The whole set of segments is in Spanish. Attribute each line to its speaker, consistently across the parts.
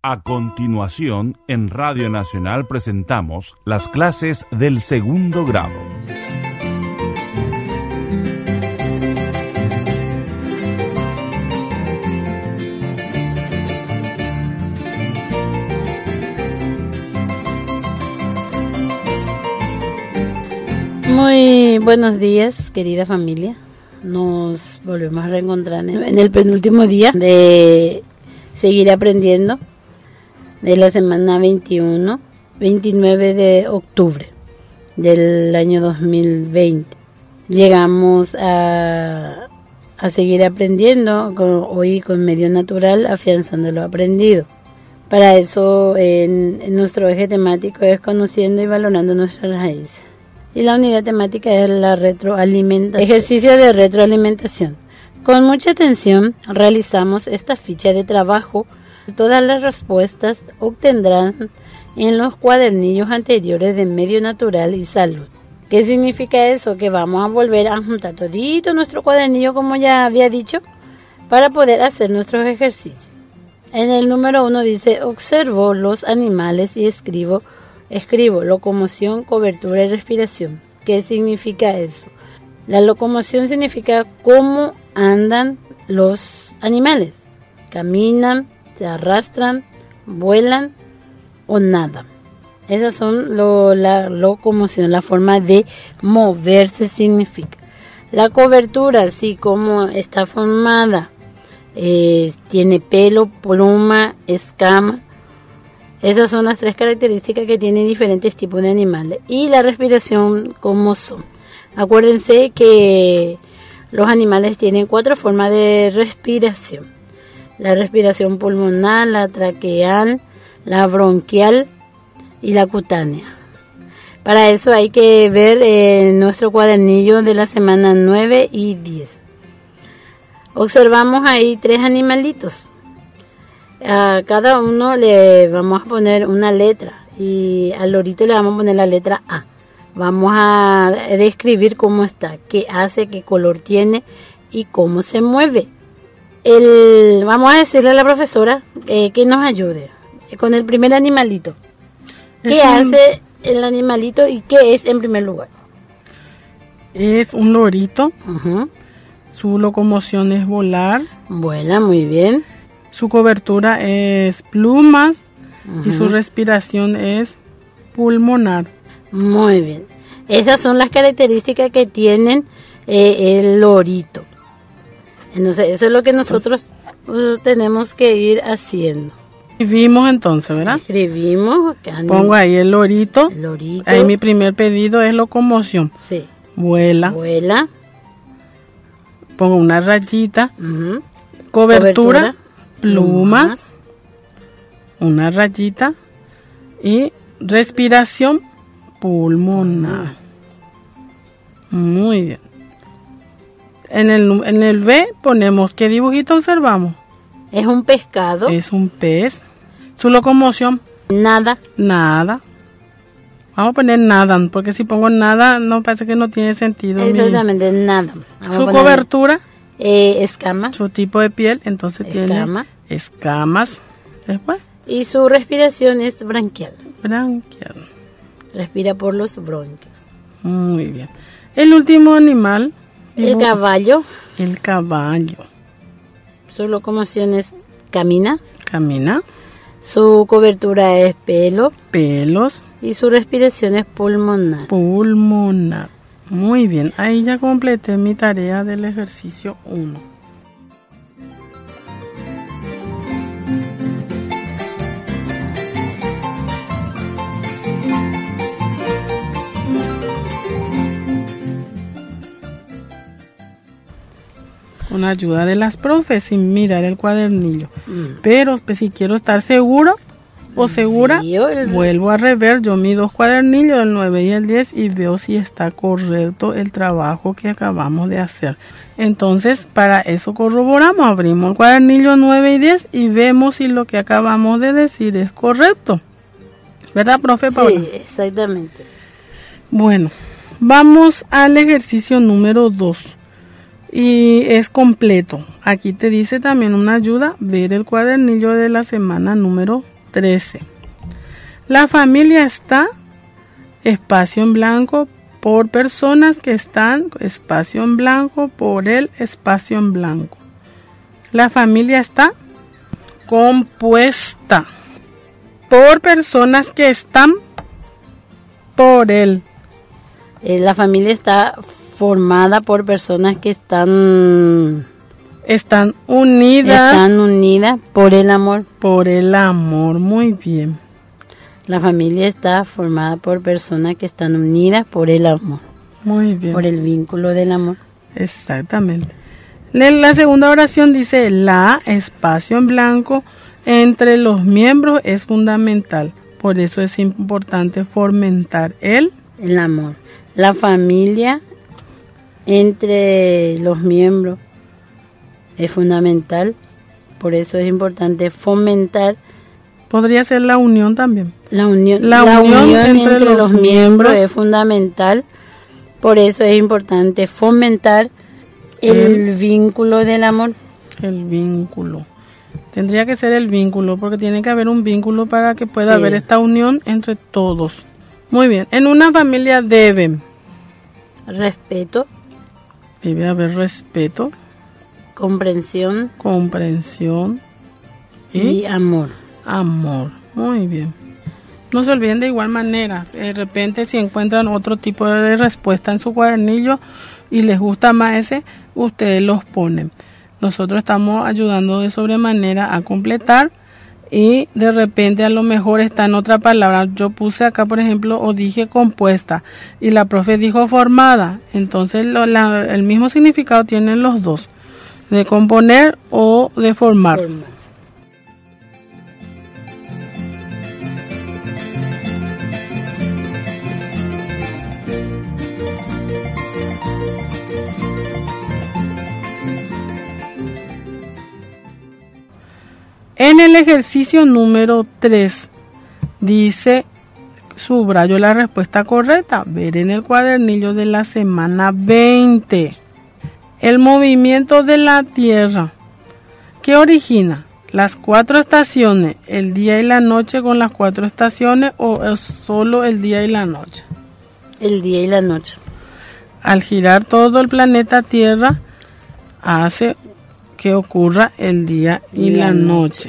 Speaker 1: A continuación, en Radio Nacional presentamos las clases del segundo grado.
Speaker 2: Muy buenos días, querida familia. Nos volvemos a reencontrar en el penúltimo día de seguir aprendiendo de la semana 29 de octubre del año 2020. Llegamos a seguir aprendiendo hoy con medio natural, afianzando lo aprendido. Para eso, en nuestro eje temático es conociendo y valorando nuestras raíces. Y la unidad temática es la retroalimentación. Ejercicio de retroalimentación. Con mucha atención realizamos esta ficha de trabajo. Todas las respuestas obtendrán en los cuadernillos anteriores de Medio Natural y Salud. ¿Qué significa eso? Que vamos a volver a juntar todito nuestro cuadernillo, como ya había dicho, para poder hacer nuestros ejercicios. En el número 1 dice: observo los animales y escribo locomoción, cobertura y respiración. ¿Qué significa eso? La locomoción significa cómo andan los animales. Caminan, se arrastran, vuelan o nadan. Esas son la locomoción, la forma de moverse significa. La cobertura, sí, cómo está formada. Tiene pelo, pluma, escama. Esas son las tres características que tienen diferentes tipos de animales. Y la respiración, ¿cómo son? Acuérdense que los animales tienen 4 formas de respiración. La respiración pulmonar, la traqueal, la bronquial y la cutánea. Para eso hay que ver nuestro cuadernillo de la semana 9 y 10. Observamos ahí 3 animalitos. A cada uno le vamos a poner una letra y al lorito le vamos a poner la letra A. Vamos a describir cómo está, qué hace, qué color tiene y cómo se mueve. Vamos a decirle a la profesora que nos ayude con el primer animalito. ¿Qué hace el animalito y qué es en primer lugar?
Speaker 3: Es un lorito. Uh-huh. Su locomoción es volar.
Speaker 2: Vuela, muy bien.
Speaker 3: Su cobertura es plumas. Uh-huh. Y su respiración es pulmonar.
Speaker 2: Muy bien. Esas son las características que tienen el lorito. Entonces, eso es lo que nosotros tenemos que ir haciendo.
Speaker 3: Escribimos entonces, ¿verdad?
Speaker 2: Escribimos.
Speaker 3: Pongo ahí el lorito. Ahí mi primer pedido es locomoción.
Speaker 2: Sí.
Speaker 3: Vuela. Pongo una rayita. Uh-huh. Cobertura. Plumas. Una rayita. Y respiración pulmonar. Muy bien. En el B ponemos, ¿qué dibujito observamos?
Speaker 2: Es un pescado.
Speaker 3: Es un pez. Su locomoción.
Speaker 2: Nada.
Speaker 3: Vamos a poner nadan, porque si pongo nada, no parece que no tiene sentido.
Speaker 2: Exactamente, nada.
Speaker 3: Su cobertura.
Speaker 2: Escamas.
Speaker 3: Su tipo de piel, entonces tiene escamas. Después.
Speaker 2: Y su respiración es branquial. Respira por los bronquios.
Speaker 3: Muy bien. El último animal.
Speaker 2: El caballo. Su locomoción es camina. Su cobertura es
Speaker 3: pelos.
Speaker 2: Y su respiración es pulmonar.
Speaker 3: Muy bien. Ahí ya completé mi tarea del ejercicio 1. Con ayuda de las profes, sin mirar el cuadernillo. Pero pues, si quiero estar seguro o segura, vuelvo a rever yo mis 2 cuadernillos, el 9 y el 10, y veo si está correcto el trabajo que acabamos de hacer. Entonces, para eso corroboramos, abrimos el cuadernillo 9 y 10 y vemos si lo que acabamos de decir es correcto. ¿Verdad, profe Paula?
Speaker 2: Sí, exactamente.
Speaker 3: Bueno, vamos al ejercicio número 2. Y es completo. Aquí te dice también una ayuda, ver el cuadernillo de la semana número 13. La familia está, espacio en blanco, por personas que están, espacio en blanco, por el espacio en blanco. La familia está compuesta por personas que están, por él.
Speaker 2: La familia está formada por personas que están unidas. Están unidas por el amor.
Speaker 3: Por el amor, muy bien.
Speaker 2: La familia está formada por personas que están unidas por el amor.
Speaker 3: Muy bien.
Speaker 2: Por el vínculo del amor.
Speaker 3: Exactamente. La segunda oración dice, la, espacio en blanco, entre los miembros es fundamental. Por eso es importante fomentar el
Speaker 2: amor. La familia entre los miembros es fundamental. Por eso es importante fomentar.
Speaker 3: Podría ser la unión también.
Speaker 2: La unión entre los miembros es fundamental. Por eso es importante fomentar el vínculo del amor.
Speaker 3: El vínculo. Tendría que ser el vínculo, porque tiene que haber un vínculo para que pueda haber esta unión entre todos. Muy bien. En una familia debe
Speaker 2: respeto.
Speaker 3: Debe haber respeto.
Speaker 2: Comprensión. Y amor.
Speaker 3: Amor. Muy bien. No se olviden de igual manera. De repente, si encuentran otro tipo de respuesta en su cuadernillo y les gusta más ese, ustedes los ponen. Nosotros estamos ayudando de sobremanera a completar y de repente a lo mejor está en otra palabra. Yo puse acá, por ejemplo, o dije compuesta y la profe dijo formada. Entonces el mismo significado tienen los dos, de componer o de formar. En el ejercicio número 3 dice, subrayo la respuesta correcta, ver en el cuadernillo de la semana 20. El movimiento de la Tierra, ¿qué origina? ¿Las 4 estaciones, el día y la noche con las 4 estaciones o es solo el día y la noche?
Speaker 2: El día y la noche.
Speaker 3: Al girar todo el planeta Tierra hace que ocurra el día y la noche.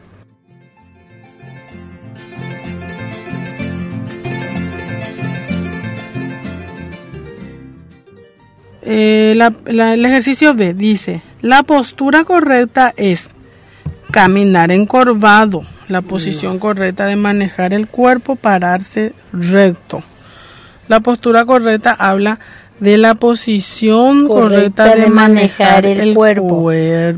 Speaker 3: El ejercicio B dice, la postura correcta es caminar encorvado, la posición correcta de manejar el cuerpo, pararse recto. La postura correcta habla de la posición correcta de manejar el cuerpo.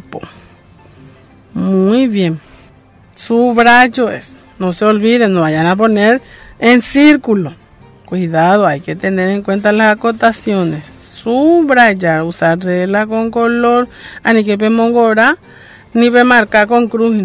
Speaker 3: Muy bien. Subrayo es. No se olviden, no vayan a poner en círculo. Cuidado, hay que tener en cuenta las acotaciones. Subrayar, usar regla con color, ni que mongora, ni marcar con cruz.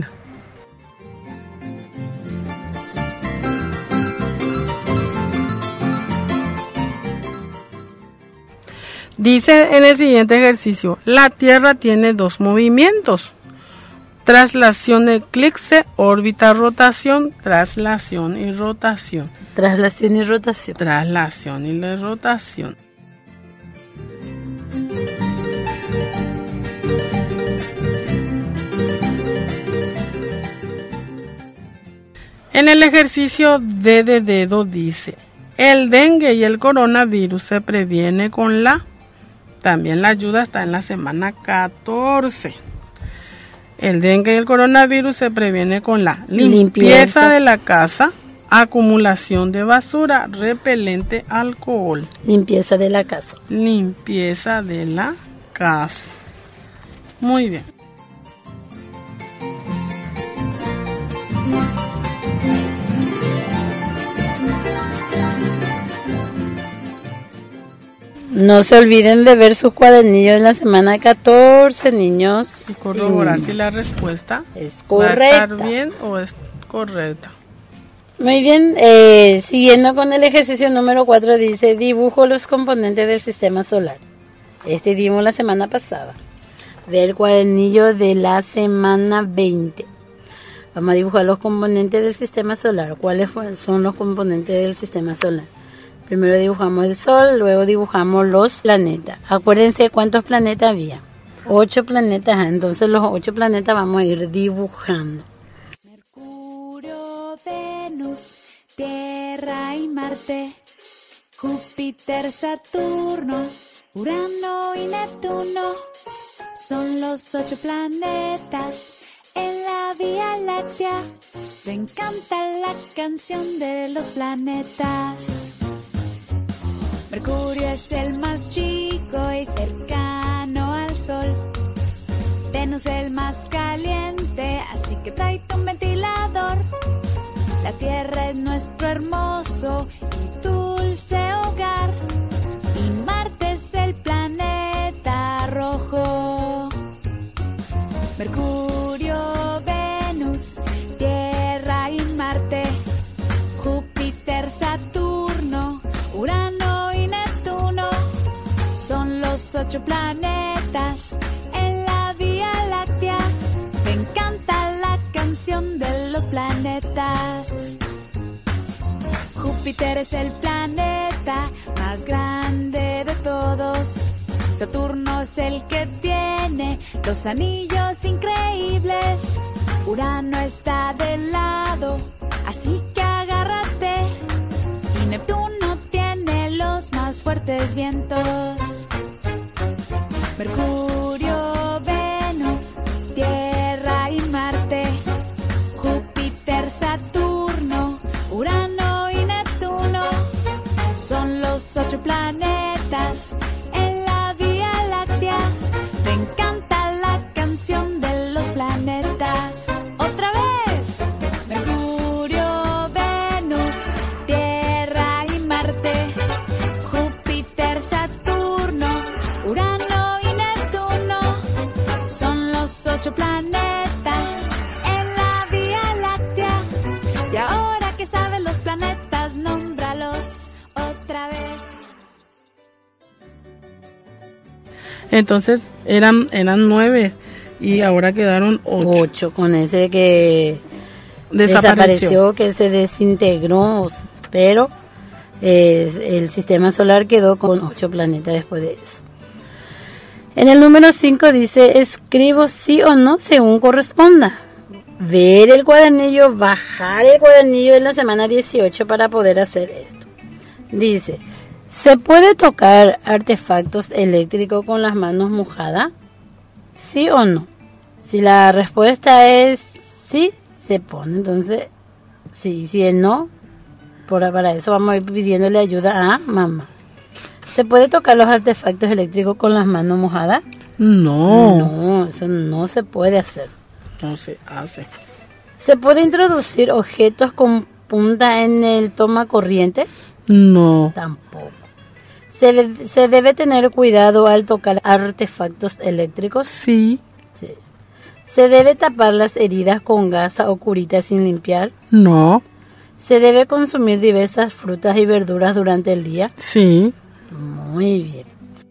Speaker 3: Dice en el siguiente ejercicio, la Tierra tiene 2 movimientos, traslación, eclipse, órbita, rotación, traslación y rotación.
Speaker 2: Traslación y rotación.
Speaker 3: Traslación y la rotación. En el ejercicio D de dedo dice, el dengue y el coronavirus se previene con la... También la ayuda está en la semana 14. El dengue y el coronavirus se previene con la limpieza de la casa, acumulación de basura, repelente, alcohol.
Speaker 2: Limpieza de la casa.
Speaker 3: Limpieza de la casa. Muy bien.
Speaker 2: No se olviden de ver sus cuadernillos en la semana 14, niños.
Speaker 3: Y corroborar si la respuesta
Speaker 2: es correcta.
Speaker 3: ¿Va a estar bien o es correcta?
Speaker 2: Muy bien, siguiendo con el ejercicio número 4, dice, dibujo los componentes del sistema solar. Este dimos la semana pasada. Ve el cuadernillo de la semana 20. Vamos a dibujar los componentes del sistema solar. ¿Cuáles son los componentes del sistema solar? Primero dibujamos el Sol, luego dibujamos los planetas. Acuérdense cuántos planetas había. 8 planetas, entonces los 8 planetas vamos a ir dibujando.
Speaker 4: Mercurio, Venus, Tierra y Marte, Júpiter, Saturno, Urano y Neptuno, son los 8 planetas en la Vía Láctea. Me encanta la canción de los planetas. Mercurio es el más chico y cercano al Sol. Venus el más caliente, así que tráete un ventilador. La Tierra es nuestro hermoso y dulce hogar. Y Marte es el planeta rojo. Mercurio, Venus, Tierra y Marte, Júpiter, Saturno, Urano y Neptuno, son los 8 planetas en la Vía Láctea. Me encanta la canción de los planetas. Júpiter es el planeta más grande de todos. Saturno es el que tiene 2 anillos increíbles. Urano está del lado, así que agárrate. Y Neptuno tiene los más fuertes vientos. Mercurio, Venus, Tierra y Marte, Júpiter, Saturno, Urano y Neptuno, son los 8 planetas en la Vía Láctea. Me encanta la canción de los planetas. Otra vez. Mercurio, Venus, Tierra y Marte, Júpiter, Saturno, Urano y Neptuno, son los 8 planetas en la Vía Láctea. Y ahora que sabes los planetas, nómbralos otra vez.
Speaker 3: Entonces eran 9 y ahora quedaron
Speaker 2: 8 con ese que desapareció, que se desintegró, pero el sistema solar quedó con 8 planetas después de eso. En el número 5 dice, escribo sí o no según corresponda. Ver el cuadernillo, bajar el cuadernillo de la semana 18 para poder hacer esto. Dice, ¿se puede tocar artefactos eléctricos con las manos mojadas? ¿Sí o no? Si la respuesta es sí, se pone. Entonces, sí. Si es no, para eso vamos a ir pidiéndole ayuda a mamá. ¿Se puede tocar los artefactos eléctricos con las manos mojadas? No, eso no se puede hacer.
Speaker 3: No se hace.
Speaker 2: ¿Se puede introducir objetos con punta en el toma corriente?
Speaker 3: No.
Speaker 2: Tampoco. ¿Se debe tener cuidado al tocar artefactos eléctricos?
Speaker 3: Sí.
Speaker 2: Sí. ¿Se debe tapar las heridas con gasa o curita sin limpiar?
Speaker 3: No.
Speaker 2: ¿Se debe consumir diversas frutas y verduras durante el día?
Speaker 3: Sí.
Speaker 2: Muy bien.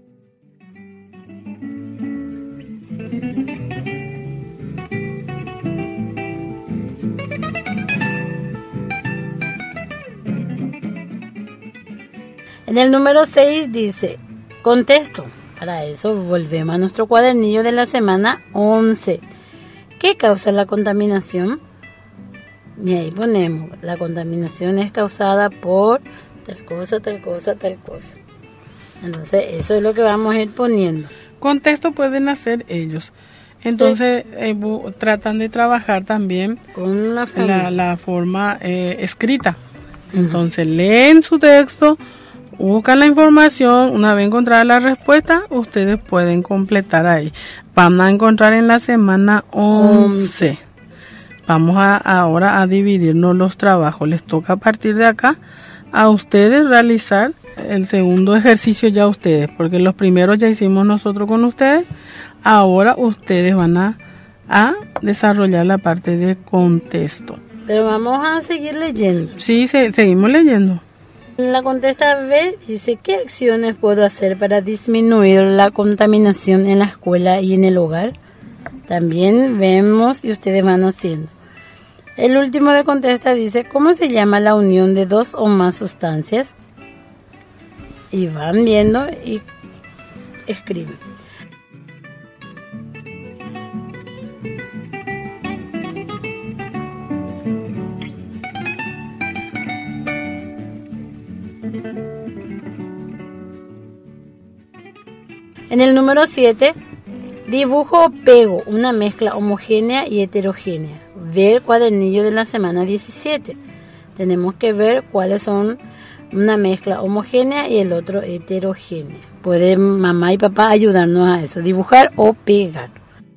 Speaker 2: En el número 6 dice, contesto. Para eso volvemos a nuestro cuadernillo de la semana 11. ¿Qué causa la contaminación? Y ahí ponemos, la contaminación es causada por tal cosa, tal cosa, tal cosa. Entonces eso es lo que vamos a ir poniendo.
Speaker 3: Contesto pueden hacer ellos. Entonces tratan de trabajar también
Speaker 2: con
Speaker 3: la forma escrita. Entonces leen su texto, buscan la información, una vez encontrada la respuesta, ustedes pueden completar ahí. Van a encontrar en la semana 11. Vamos ahora a dividirnos los trabajos. Les toca a partir de acá a ustedes realizar el segundo ejercicio ya ustedes, porque los primeros ya hicimos nosotros con ustedes. Ahora ustedes van a desarrollar la parte de contexto.
Speaker 2: Pero vamos a seguir leyendo.
Speaker 3: Sí, seguimos leyendo.
Speaker 2: La contesta B dice, ¿qué acciones puedo hacer para disminuir la contaminación en la escuela y en el hogar? También vemos y ustedes van haciendo. El último de contesta dice, ¿cómo se llama la unión de dos o más sustancias? Y van viendo y escriben. En el número 7, dibujo o pego una mezcla homogénea y heterogénea. Ver cuadernillo de la semana 17. Tenemos que ver cuáles son una mezcla homogénea y el otro heterogénea. Puede mamá y papá ayudarnos a eso, dibujar o pegar.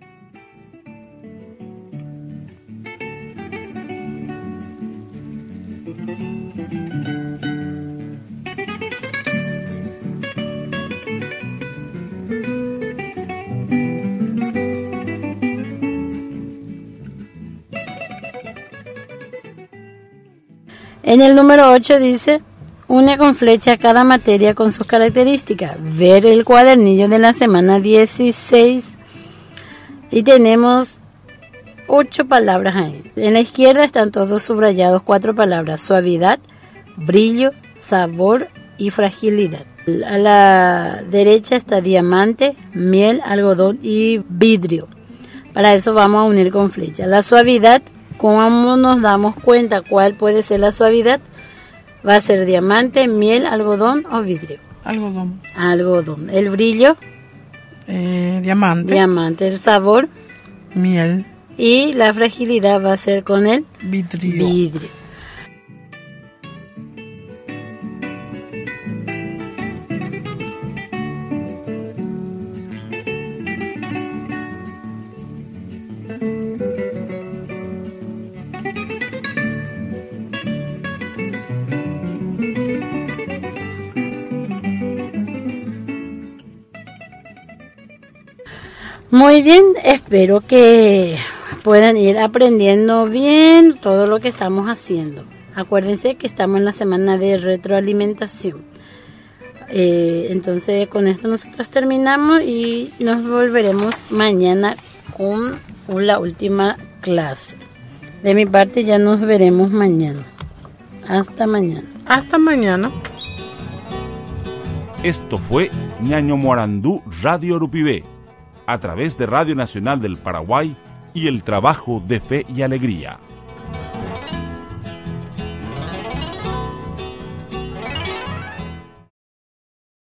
Speaker 2: En el número 8 dice, une con flecha cada materia con sus características. Ver el cuadernillo de la semana 16 y tenemos 8 palabras ahí. En la izquierda están todos subrayados 4 palabras, suavidad, brillo, sabor y fragilidad. A la derecha está diamante, miel, algodón y vidrio. Para eso vamos a unir con flecha. La suavidad, ¿cómo nos damos cuenta cuál puede ser la suavidad? Va a ser diamante, miel, algodón o vidrio.
Speaker 3: Algodón.
Speaker 2: Algodón. El brillo.
Speaker 3: Diamante.
Speaker 2: Diamante. El sabor.
Speaker 3: Miel.
Speaker 2: Y la fragilidad va a ser con el
Speaker 3: vidrio.
Speaker 2: Vidrio. Muy bien, espero que puedan ir aprendiendo bien todo lo que estamos haciendo. Acuérdense que estamos en la semana de retroalimentación. Entonces con esto nosotros terminamos y nos volveremos mañana con la última clase. De mi parte ya nos veremos mañana. Hasta mañana.
Speaker 3: Hasta mañana.
Speaker 1: Esto fue Ñaño Morandú Radio Urupibé, a través de Radio Nacional del Paraguay y el trabajo de Fe y Alegría.